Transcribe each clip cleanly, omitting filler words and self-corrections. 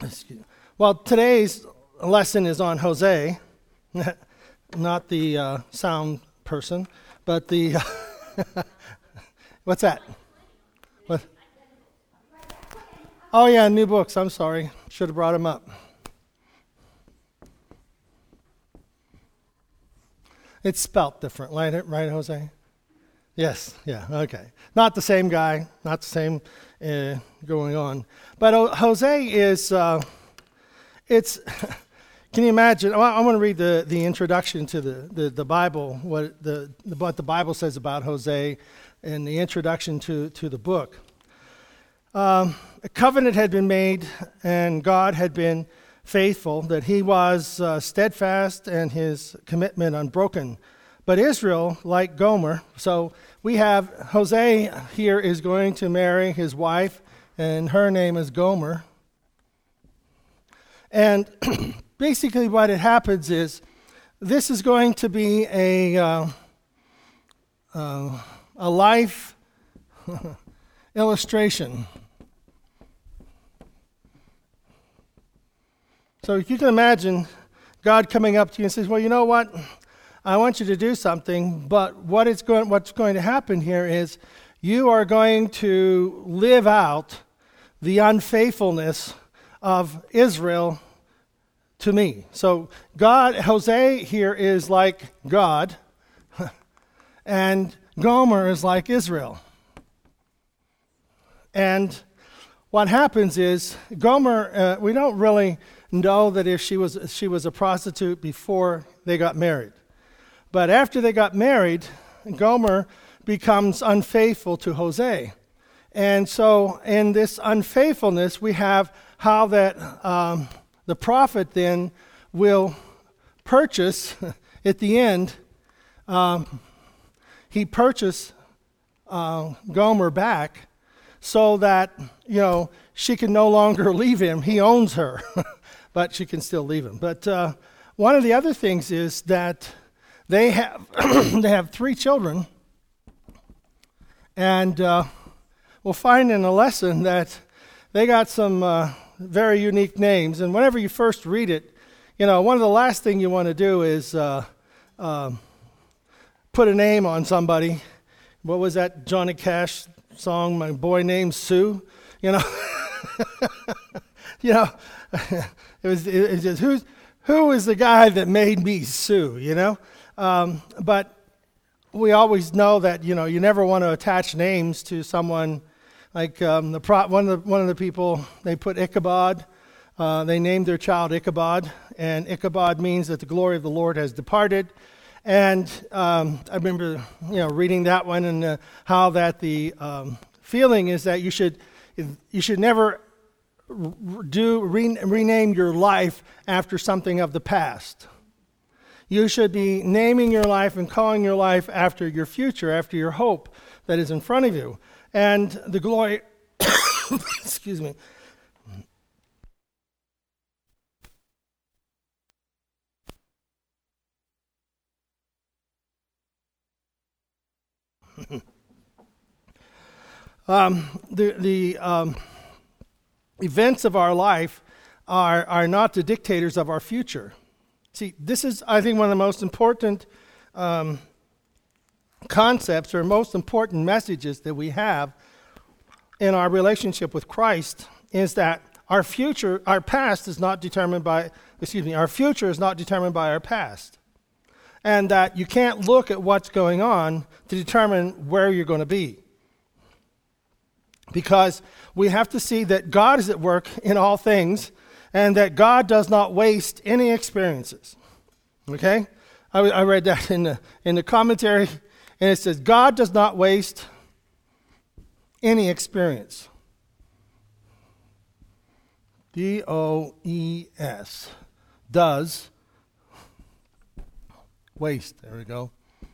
Well, today's lesson is on Hosea, not the sound person, but the, what's that? What? Oh yeah, new books, I'm sorry. Should have brought them up. It's spelt different, right, Jose? Yes, yeah, okay. Not the same guy, not the same going on. But Hosea is, it's, can you imagine? I want to read the introduction to the Bible, what the Bible says about Hosea and the introduction to the book. A covenant had been made and God had been faithful, that he was steadfast and his commitment unbroken. But Israel, like Gomer, so we have Hosea here is going to marry his wife, and her name is Gomer. And basically what it happens is, this is going to be a life illustration. So you can imagine God coming up to you and says, well, you know what? I want you to do something, but what's going to happen here is you are going to live out the unfaithfulness of Israel to me. So Hosea here is like God, and Gomer is like Israel. And what happens is Gomer, we don't really know that if she was a prostitute before they got married. But after they got married, Gomer becomes unfaithful to Hosea. And so in this unfaithfulness, we have how that the prophet then will purchase, at the end, he purchased Gomer back so that, she can no longer leave him. He owns her, but she can still leave him. But one of the other things is that they have 3 children, and we'll find in a lesson that they got some very unique names. And whenever you first read it, one of the last thing you want to do is put a name on somebody. What was that Johnny Cash song? My boy named Sue. It was just who is the guy that made me Sue? But we always know that you never want to attach names to someone. Like one of the people, they put Ichabod. They named their child Ichabod, and Ichabod means that the glory of the Lord has departed. And I remember reading that one, and how that the feeling is that you should never rename your life after something of the past. You should be naming your life and calling your life after your future, after your hope that is in front of you. And the glory, excuse me. The events of our life are not the dictators of our future. See, this is, I think, one of the most important concepts or most important messages that we have in our relationship with Christ, is that our future is not determined by our past. And that you can't look at what's going on to determine where you're going to be. Because we have to see that God is at work in all things, and that God does not waste any experiences. Okay? I read that in the commentary, and it says, God does not waste any experience. D-O-E-S. Does waste. There we go.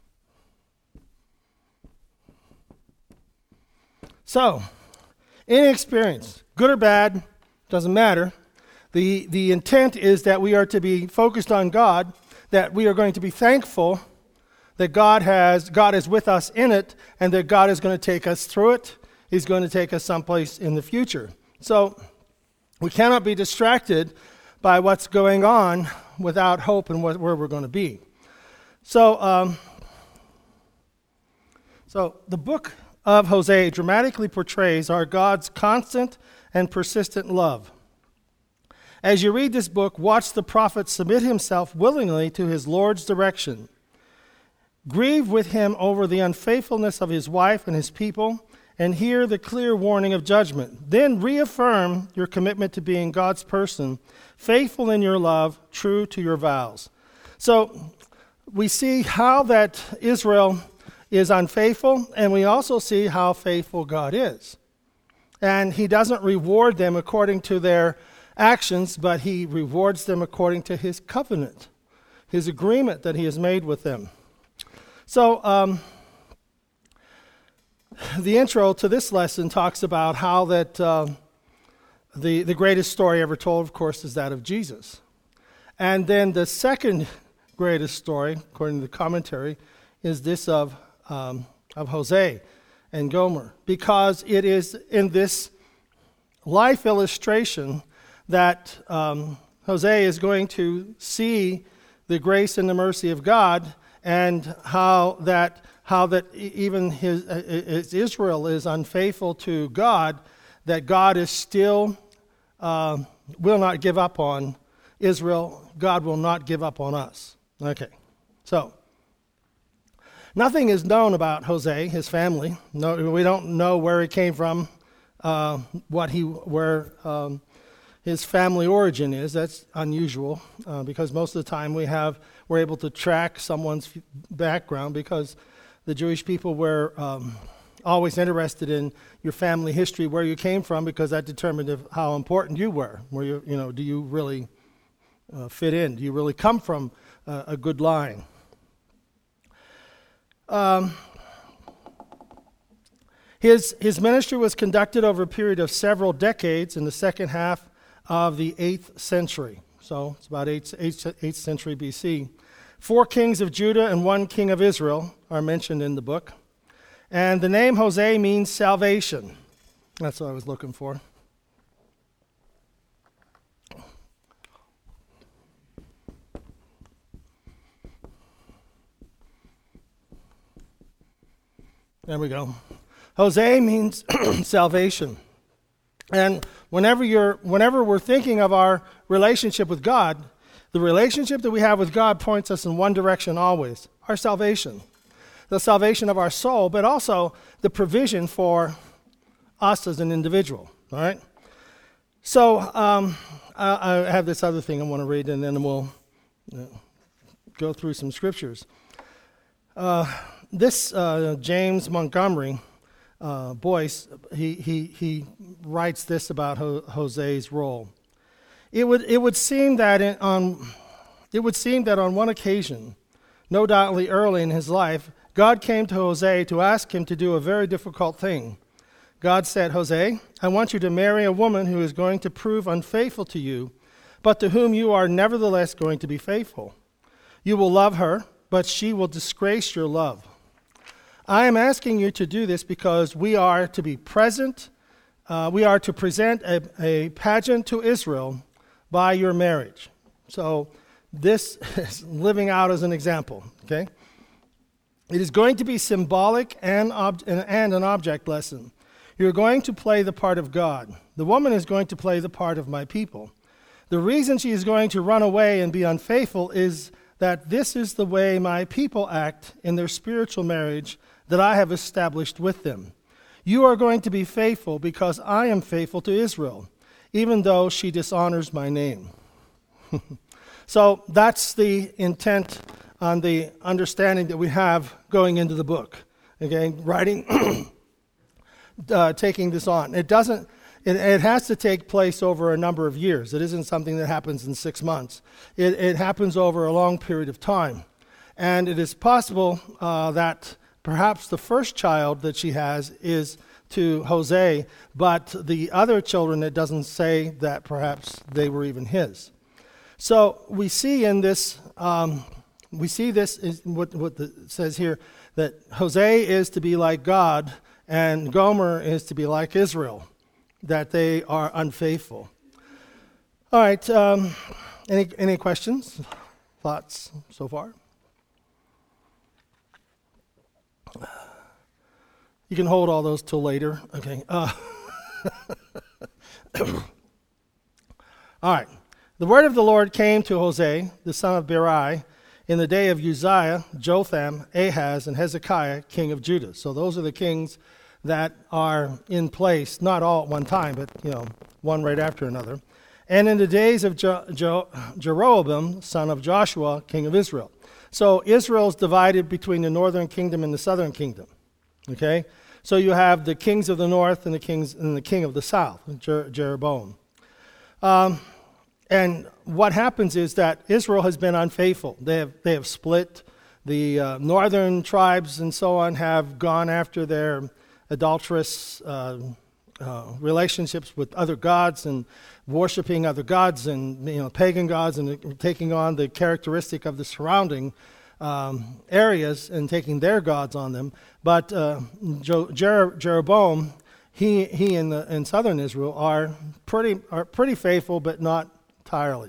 So, any experience, good or bad, doesn't matter. The intent is that we are to be focused on God, that we are going to be thankful that God is with us in it, and that God is going to take us through it. He's going to take us someplace in the future. So We cannot be distracted by what's going on without hope and where we're going to be. So the book of Hosea dramatically portrays our God's constant and persistent love. As you read this book, watch the prophet submit himself willingly to his Lord's direction. Grieve with him over the unfaithfulness of his wife and his people, and hear the clear warning of judgment. Then reaffirm your commitment to being God's person, faithful in your love, true to your vows. So we see how that Israel is unfaithful, and we also see how faithful God is. And he doesn't reward them according to their actions, but he rewards them according to his covenant, his agreement that he has made with them. So the intro to this lesson talks about how that the greatest story ever told, of course, is that of Jesus. And then the second greatest story, according to the commentary, is this of Hosea and Gomer, because it is in this life illustration that Hosea is going to see the grace and the mercy of God, and how that even his Israel is unfaithful to God, that God is still will not give up on Israel. God will not give up on us. Okay, so nothing is known about Hosea, his family. No, we don't know where he came from, where his family origin is. That's unusual because most of the time we're able to track someone's background, because the Jewish people were always interested in your family history, where you came from, because that determined how important you were. Do you really fit in? Do you really come from a good line? His ministry was conducted over a period of several decades in the second half of the 8th century. So it's about 8th century BC. 4 kings of Judah and 1 king of Israel are mentioned in the book. And the name Hosea means salvation. That's what I was looking for. There we go. Hosea means salvation. And whenever we're thinking of our relationship with God, the relationship that we have with God points us in one direction always: our salvation. The salvation of our soul, but also the provision for us as an individual. All right? So I have this other thing I want to read, and then we'll go through some scriptures. This James Montgomery Boyce, he writes this about Hosea's role. It would seem that on one occasion, no doubtly early in his life, God came to Hosea to ask him to do a very difficult thing. God said, "Hosea, I want you to marry a woman who is going to prove unfaithful to you, but to whom you are nevertheless going to be faithful. You will love her, but she will disgrace your love. I am asking you to do this because we are to be present. We are to present a pageant to Israel by your marriage." So this is living out as an example, okay? It is going to be symbolic and an object lesson. You're going to play the part of God. The woman is going to play the part of my people. The reason she is going to run away and be unfaithful is that this is the way my people act in their spiritual marriage that I have established with them. You are going to be faithful because I am faithful to Israel, even though she dishonors my name. So that's the intent on the understanding that we have going into the book. Okay, writing, taking this on. It has to take place over a number of years. It isn't something that happens in 6 months. It happens over a long period of time. And it is possible that perhaps the first child that she has is to Hosea, but the other children, it doesn't say that perhaps they were even his. So we see in this, is what it says here, that Hosea is to be like God and Gomer is to be like Israel, that they are unfaithful. All right. Any questions, thoughts so far? You can hold all those till later. Okay. All right. The word of the Lord came to Hosea, the son of Beeri, in the day of Uzziah, Jotham, Ahaz, and Hezekiah, king of Judah. So those are the kings that are in place, not all at one time, but one right after another. And in the days of Jeroboam, son of Joshua, king of Israel. So Israel's divided between the northern kingdom and the southern kingdom. Okay? So you have the kings of the north and the king of the south, Jeroboam. And what happens is that Israel has been unfaithful. They have split. The northern tribes and so on have gone after their adulterous relationships with other gods and worshiping other gods and pagan gods and taking on the characteristic of the surrounding areas and taking their gods on them. But Jeroboam, he in southern Israel are pretty faithful, but not entirely.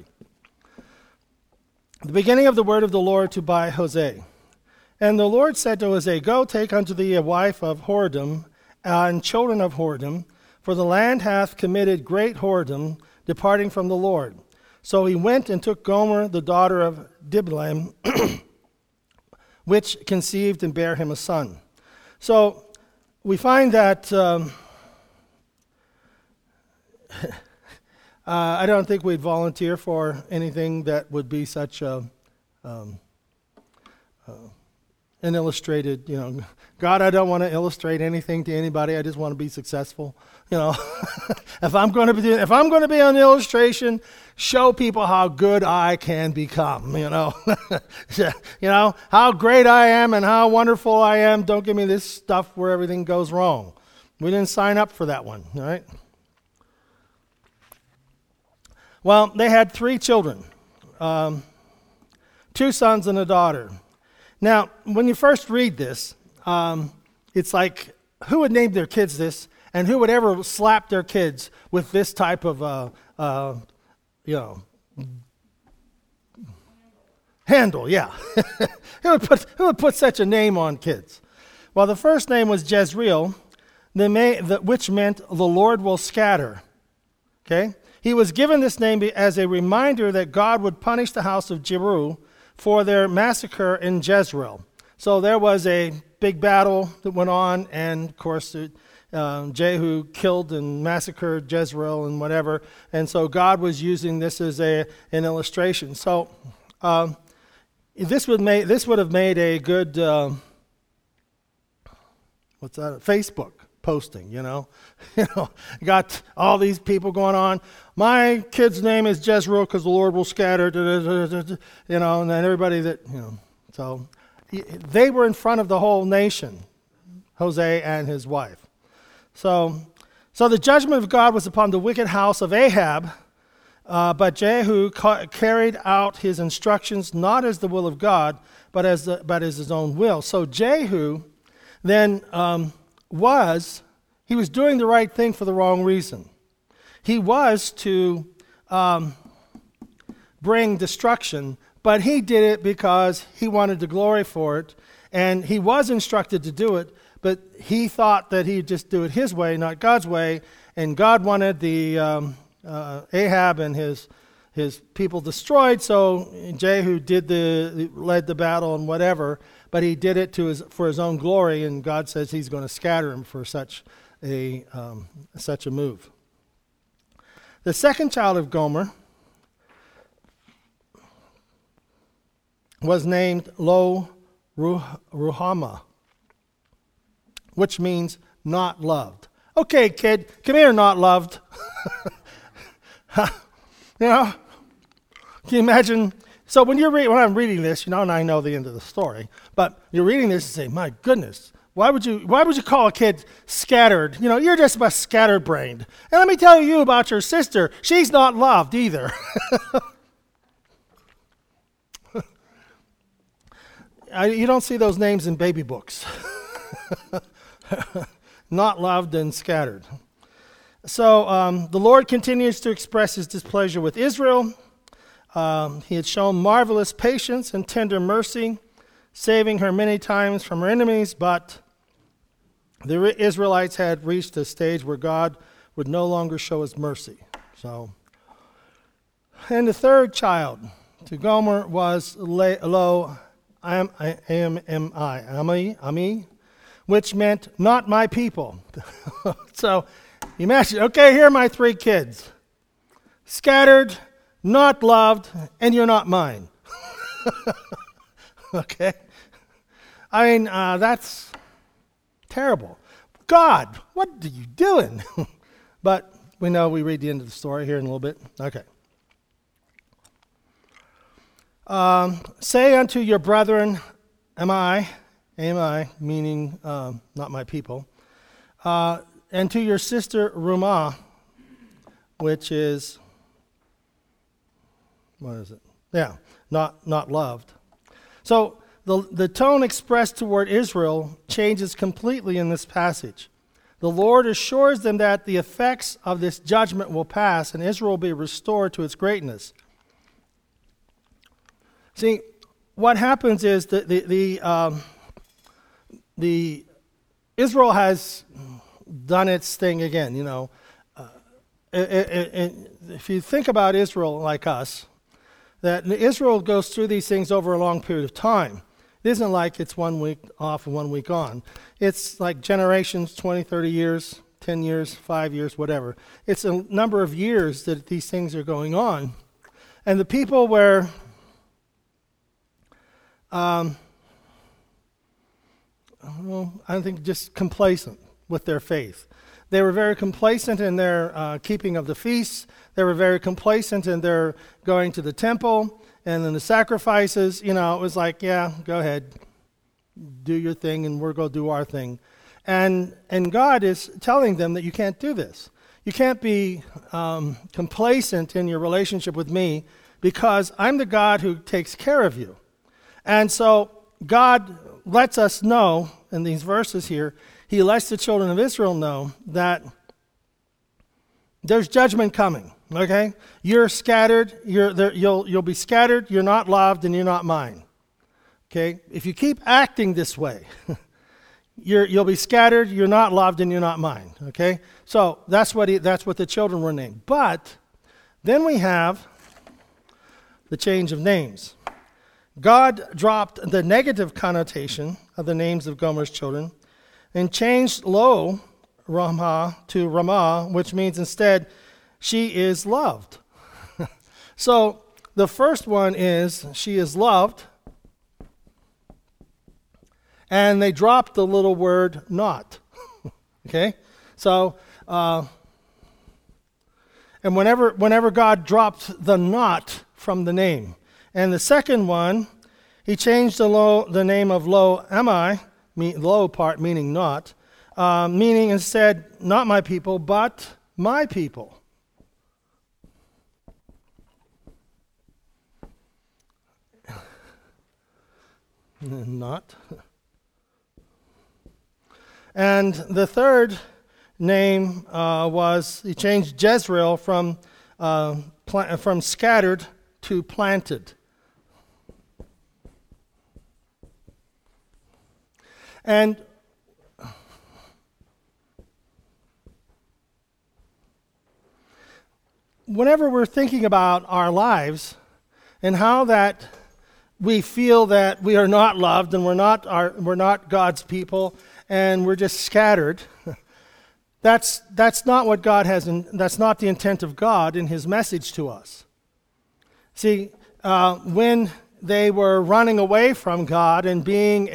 The beginning of the word of the Lord by Hosea. And the Lord said to Hosea, Go, take unto thee a wife of whoredom and children of whoredom, for the land hath committed great whoredom, departing from the Lord. So he went and took Gomer, the daughter of Diblaim, which conceived and bare him a son. So we find that I don't think we'd volunteer for anything that would be such an illustrated, God, I don't want to illustrate anything to anybody. I just want to be successful. If I'm going to be an illustration, show people how good I can become. How great I am and how wonderful I am. Don't give me this stuff where everything goes wrong. We didn't sign up for that one, all right? Well, they had 3 children, 2 sons and a daughter. Now, when you first read this, it's like, who would name their kids this, and who would ever slap their kids with this type of, handle? Yeah. Who would put such a name on kids? Well, the first name was Jezreel, which meant the Lord will scatter. Okay? He was given this name as a reminder that God would punish the house of Jeru for their massacre in Jezreel. So there was a big battle that went on, and of course Jehu killed and massacred Jezreel and whatever, and so God was using this as an illustration. So this would have made a good Facebook posting, got all these people going on. My kid's name is Jezreel because the Lord will scatter, and then everybody that, So they were in front of the whole nation, Hosea and his wife. So the judgment of God was upon the wicked house of Ahab, but Jehu carried out his instructions not as the will of God, but as his own will. So Jehu then he was doing the right thing for the wrong reason. He was to bring destruction, but he did it because he wanted the glory for it, and he was instructed to do it, but he thought that he'd just do it his way, not God's way, and God wanted the Ahab and his people destroyed, so Jehu led the battle and whatever, but he did it for his own glory, and God says he's going to scatter him for such a move. The second child of Gomer was named Lo Ruhamah, which means not loved. Okay, kid, come here, not loved. Can you imagine? So when I'm reading this, and I know the end of the story, but you're reading this and say, my goodness, why would you call a kid scattered? You're just about scatterbrained. And let me tell you about your sister. She's not loved either. You don't see those names in baby books. Not loved and scattered. So the Lord continues to express his displeasure with Israel. He had shown marvelous patience and tender mercy, saving her many times from her enemies, but the Israelites had reached a stage where God would no longer show his mercy. And the third child to Gomer was Lo Ami, which meant not my people. So imagine, okay, here are my three kids. Scattered, not loved, and you're not mine. Okay? I mean, that's terrible. God, what are you doing? But we read the end of the story here in a little bit. Okay. Say unto your brethren, am I, meaning not my people, and to your sister Rumah, which is, what is it? Yeah, not loved. So the tone expressed toward Israel changes completely in this passage. The Lord assures them that the effects of this judgment will pass and Israel will be restored to its greatness. See, what happens is that the Israel has done its thing again. If you think about Israel like us, that Israel goes through these things over a long period of time. It isn't like it's 1 week off and 1 week on. It's like generations, 20, 30 years, 10 years, 5 years, whatever. It's a number of years that these things are going on. And the people were I think just complacent with their faith. They were very complacent in their keeping of the feasts. They were very complacent in their going to the temple and then the sacrifices. It was like, yeah, go ahead, do your thing, and we're going to do our thing. And God is telling them that you can't do this. You can't be complacent in your relationship with me because I'm the God who takes care of you. And so God lets us know in these verses here, he lets the children of Israel know that there's judgment coming, okay? You're scattered, you'll be scattered, you're not loved, and you're not mine, okay? If you keep acting this way, you'll be scattered, you're not loved, and you're not mine, okay? So that's what the children were named. But then we have the change of names. God dropped the negative connotation of the names of Gomer's children and changed Lo Ramah to Ramah, which means instead, she is loved. So the first one is, she is loved, and they dropped the little word not. Okay? So, and whenever God dropped the not from the name. And the second one, he changed the name of Lo Ami, Lo part meaning not, meaning instead not my people, but my people. Not. And the third name was, he changed Jezreel from scattered to planted. And whenever we're thinking about our lives and how that we feel that we are not loved and we're not God's people and we're just scattered, that's not what God has, that's not the intent of God in his message to us. See, when they were running away from God and being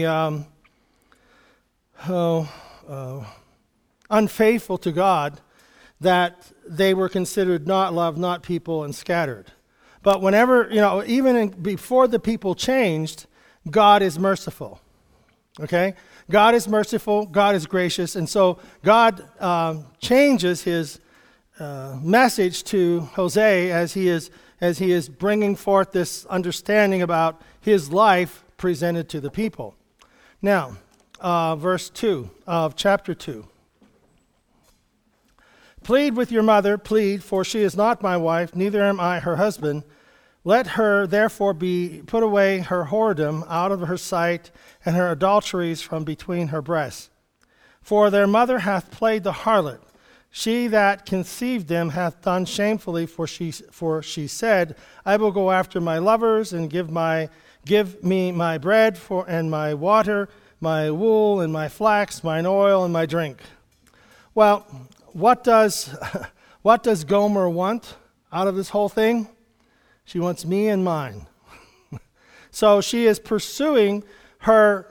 unfaithful to God, that they were considered not loved, not people, and scattered. But whenever, even before the people changed, God is merciful. Okay? God is merciful, God is gracious, and so God changes his message to Hosea as he is bringing forth this understanding about his life presented to the people. Now, verse 2 of chapter 2. Plead with your mother, plead, for she is not my wife, neither am I her husband. Let her therefore be put away her whoredom out of her sight, and her adulteries from between her breasts. For their mother hath played the harlot. She that conceived them hath done shamefully, for she said, I will go after my lovers, and give me my bread and my water, my wool and my flax, mine oil and my drink. Well, what does Gomer want out of this whole thing? She wants me and mine. So she is pursuing her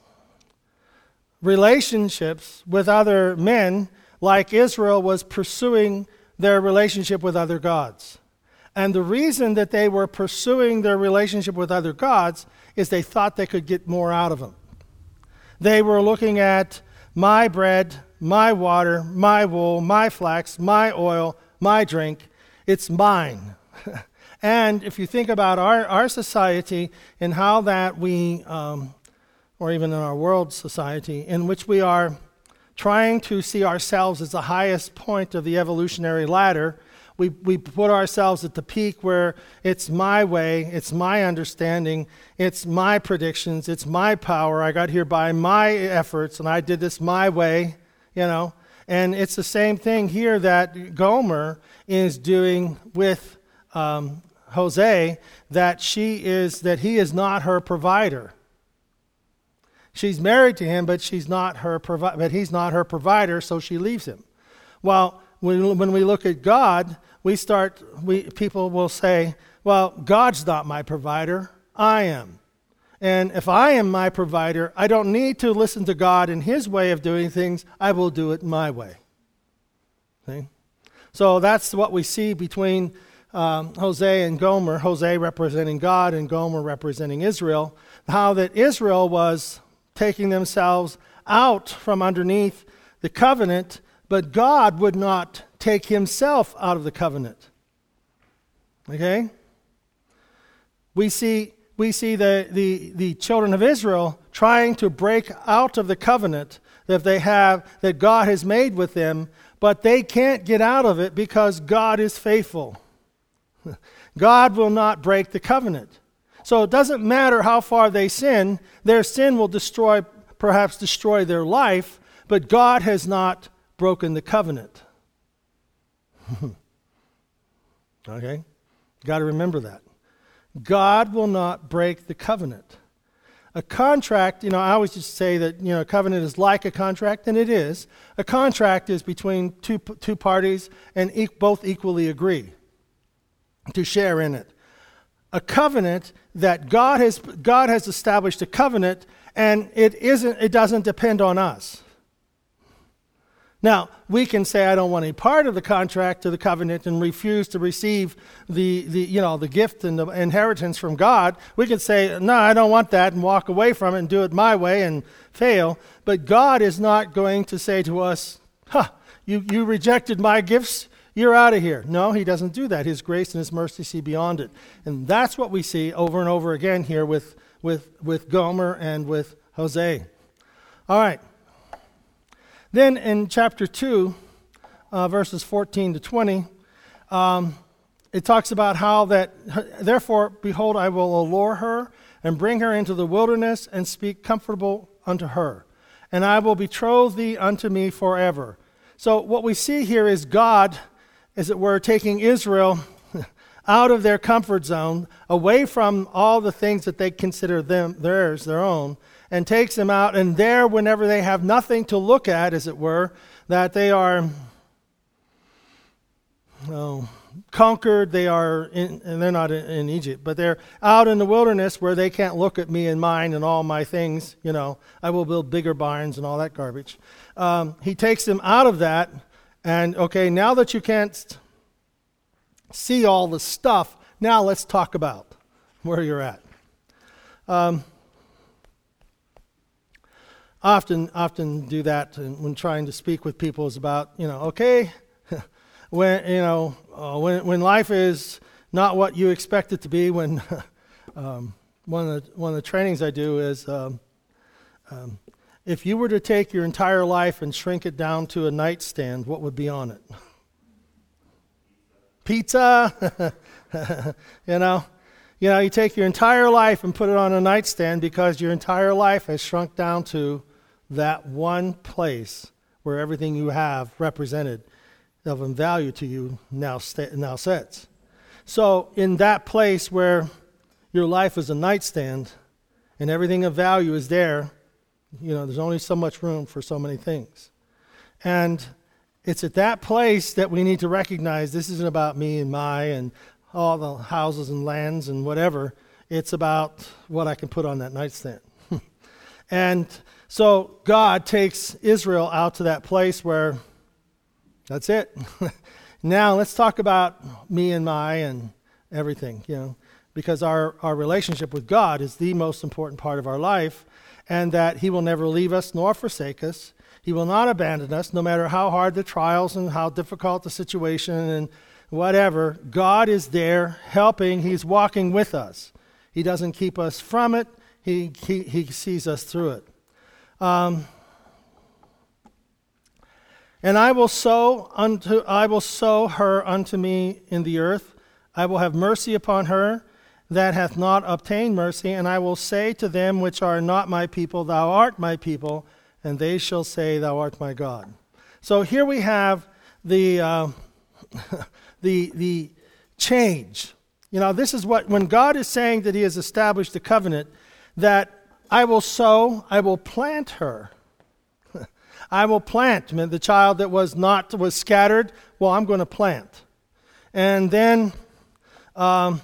relationships with other men like Israel was pursuing their relationship with other gods. And the reason that they were pursuing their relationship with other gods is they thought they could get more out of them. They were looking at my bread, my water, my wool, my flax, my oil, my drink. It's mine. And if you think about our society and how that we, or even in our world society, in which we are trying to see ourselves as the highest point of the evolutionary ladder, we put ourselves at the peak where it's my way, it's my understanding, it's my predictions, it's my power. I got here by my efforts, and I did this my way, And it's the same thing here that Gomer is doing with Hosea, that he is not her provider. She's married to him, but he's not her provider, so she leaves him. Well, when we look at God, people will say, well, God's not my provider, I am. And if I am my provider, I don't need to listen to God and his way of doing things. I will do it my way. See? So that's what we see between Hosea and Gomer, Hosea representing God and Gomer representing Israel, how that Israel was taking themselves out from underneath the covenant, but God would not take himself out of the covenant. Okay? We see the children of Israel trying to break out of the covenant that God has made with them, but they can't get out of it because God is faithful. God will not break the covenant. So it doesn't matter how far they sin, their sin will perhaps destroy their life, but God has not broken the covenant. Okay? Got to remember that. God will not break the covenant. A contract, I always just say that, a covenant is like a contract, and it is. A contract is between two parties and both equally agree to share in it. A covenant that God has established a covenant, and it doesn't depend on us. Now, we can say, I don't want any part of the contract or the covenant and refuse to receive the gift and the inheritance from God. We can say, no, I don't want that, and walk away from it and do it my way and fail. But God is not going to say to us, you rejected my gifts, you're out of here. No, he doesn't do that. His grace and his mercy see beyond it. And that's what we see over and over again here with Gomer and with Hosea. All right. Then in chapter 2, verses 14 to 20, it talks about how that, therefore, behold, I will allure her and bring her into the wilderness and speak comfortable unto her. And I will betroth thee unto me forever. So what we see here is God, as it were, taking Israel out of their comfort zone, away from all the things that they consider their own, and takes them out, and there, whenever they have nothing to look at, as it were, that they are conquered, and they're not in Egypt, but they're out in the wilderness where they can't look at me and mine and all my things, I will build bigger barns and all that garbage. He takes them out of that, and okay, now that you can't see all the stuff, now let's talk about where you're at. Often do that when trying to speak with people is about, okay, when life is not what you expect it to be, when one of the trainings I do is if you were to take your entire life and shrink it down to a nightstand, what would be on it? pizza. you know, you take your entire life and put it on a nightstand because your entire life has shrunk down to that one place where everything you have represented of value to you now sits. So in that place where your life is a nightstand and everything of value is there, there's only so much room for so many things. And it's at that place that we need to recognize this isn't about me and my and all the houses and lands and whatever. It's about what I can put on that nightstand. And so God takes Israel out to that place where that's it. Now let's talk about me and my and everything, because our relationship with God is the most important part of our life, and that he will never leave us nor forsake us. He will not abandon us, no matter how hard the trials and how difficult the situation and whatever. God is there helping. He's walking with us. He doesn't keep us from it. He sees us through it. And I will sow her unto me in the earth. I will have mercy upon her that hath not obtained mercy, and I will say to them which are not my people, Thou art my people, and they shall say, Thou art my God. So here we have the the change. This is when God is saying that he has established the covenant, that I will sow, I will plant her. I will plant. The child that was scattered, well, I'm going to plant. And then I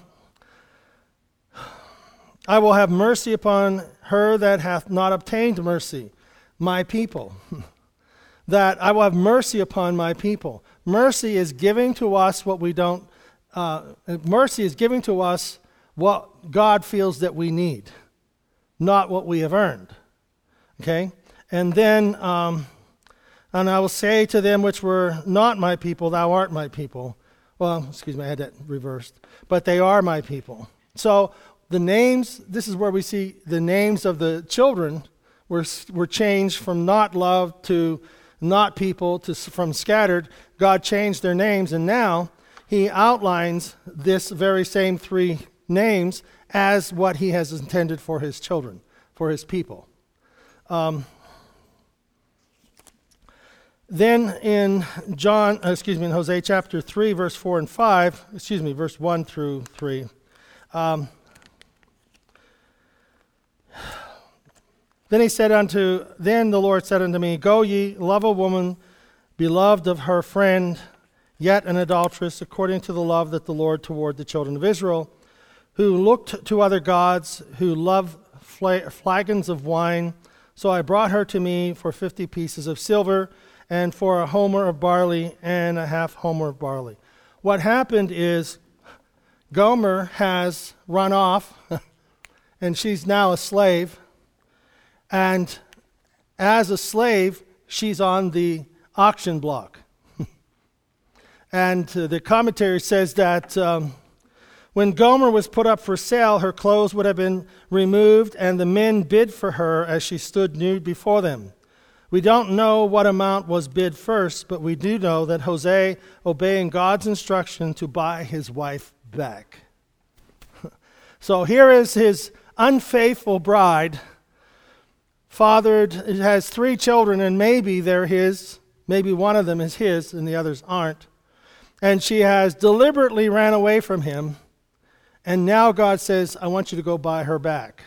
will have mercy upon her that hath not obtained mercy, my people. That I will have mercy upon my people. Mercy is giving to us what we don't, mercy is giving to us what God feels that we need, not what we have earned. Okay? And then, and I will say to them which were not my people, Thou art my people. Well, excuse me, I had that reversed. But they are my people. So the names, this is where we see the names of the children were changed from not loved to not people, from scattered. God changed their names, and now he outlines this very same three names as what he has intended for his children, for his people. Then in in Hosea chapter 3, verse 4 and 5, verse 1 through 3. Then the Lord said unto me, Go ye, love a woman, beloved of her friend, yet an adulteress, according to the love that the Lord toward the children of Israel, who looked to other gods, who loved flagons of wine. So I brought her to me for 50 pieces of silver, and for a homer of barley, and a half homer of barley. What happened is Gomer has run off, and she's now a slave. And as a slave, she's on the auction block. And the commentary says that when Gomer was put up for sale, her clothes would have been removed, and the men bid for her as she stood nude before them. We don't know what amount was bid first, but we do know that Hosea, obeying God's instruction to buy his wife back. So here is his unfaithful bride, fathered, has 3 children, and maybe they're his, maybe one of them is his and the others aren't. And she has deliberately ran away from him, and now God says, I want you to go buy her back.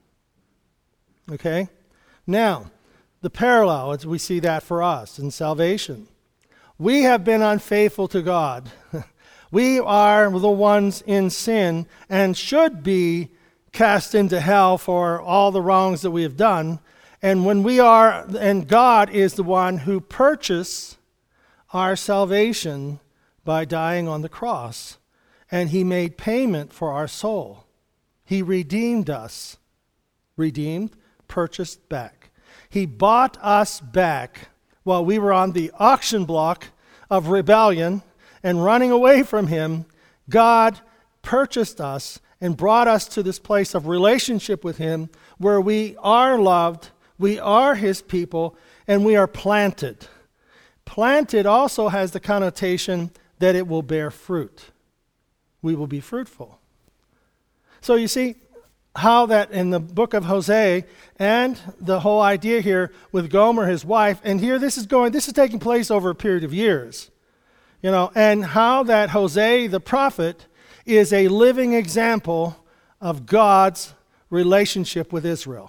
Okay? Now, the parallel, we see that for us in salvation. We have been unfaithful to God. We are the ones in sin and should be cast into hell for all the wrongs that we have done. And and God is the one who purchased our salvation by dying on the cross. And he made payment for our soul. He redeemed us. Redeemed, purchased back. He bought us back while we were on the auction block of rebellion and running away from him. God purchased us and brought us to this place of relationship with him where we are loved, we are his people, and we are planted. Planted also has the connotation that it will bear fruit. We will be fruitful. So you see how that in the book of Hosea and the whole idea here with Gomer, his wife, and here this is taking place over a period of years. And how that Hosea the prophet is a living example of God's relationship with Israel.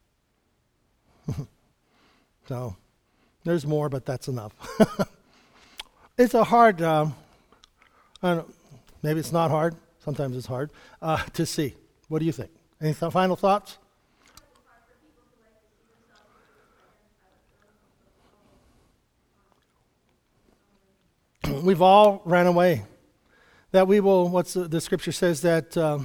So, there's more, but that's enough. It's a hard, I don't know, maybe it's not hard, sometimes it's hard, to see. What do you think? Any final thoughts? We've all ran away. That we will, the scripture says that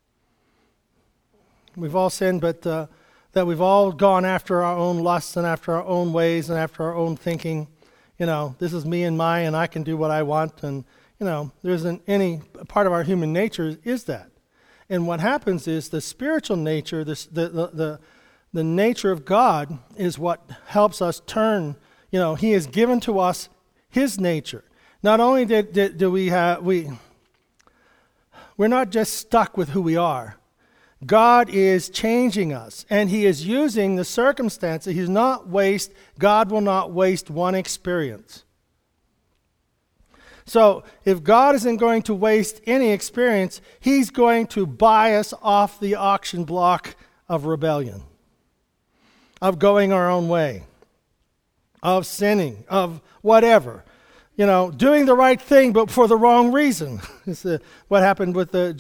we've all sinned, but that we've all gone after our own lusts and after our own ways and after our own thinking. This is me and mine, and I can do what I want. And, there isn't any part of our human nature is that. And what happens is the spiritual nature, the nature of God is what helps us turn. He has given to us His nature. Not only do we're not just stuck with who we are. God is changing us, and He is using the circumstances. God will not waste one experience. So if God isn't going to waste any experience, He's going to buy us off the auction block of rebellion, of going our own way, of sinning, of whatever. Doing the right thing, but for the wrong reason. It's what happened with the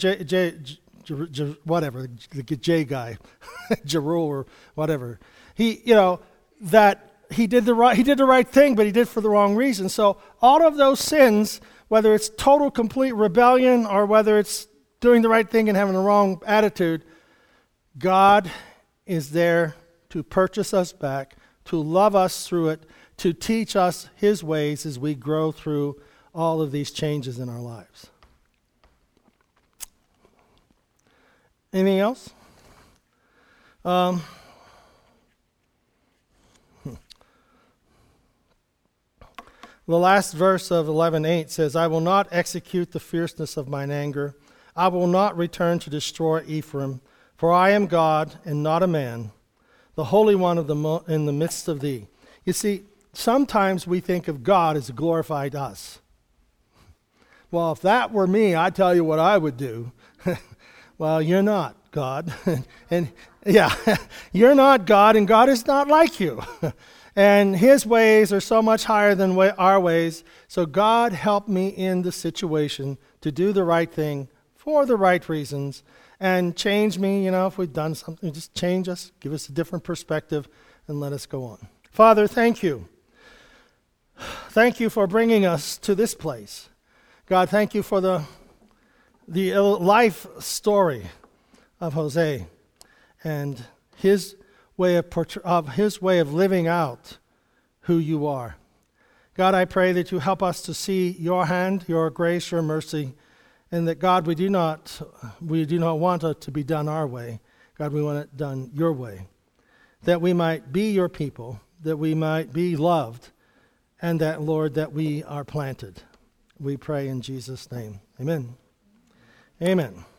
J guy, Jerul or whatever. He did the right thing, but he did it for the wrong reason. So all of those sins, whether it's total, complete rebellion or whether it's doing the right thing and having the wrong attitude, God is there to purchase us back, to love us through it, to teach us His ways as we grow through all of these changes in our lives. Anything else? The last verse of 11:8 says, I will not execute the fierceness of mine anger. I will not return to destroy Ephraim, for I am God and not a man, the Holy One in the midst of thee. You see, sometimes we think of God as a glorified us. Well, if that were me, I'd tell you what I would do. Well, you're not God. And yeah, you're not God, and God is not like you. And His ways are so much higher than our ways. So God help me in the situation to do the right thing for the right reasons and change me, if we've done something, just change us, give us a different perspective, and let us go on. Father, thank you. Thank you for bringing us to this place. God, thank you for the life story of Hosea and his way of living out who you are. God, I pray that you help us to see your hand, your grace, your mercy, and that, God, we do not want it to be done our way. God, we want it done your way, that we might be your people, that we might be loved, and that, Lord, that we are planted. We pray in Jesus' name. Amen. Amen.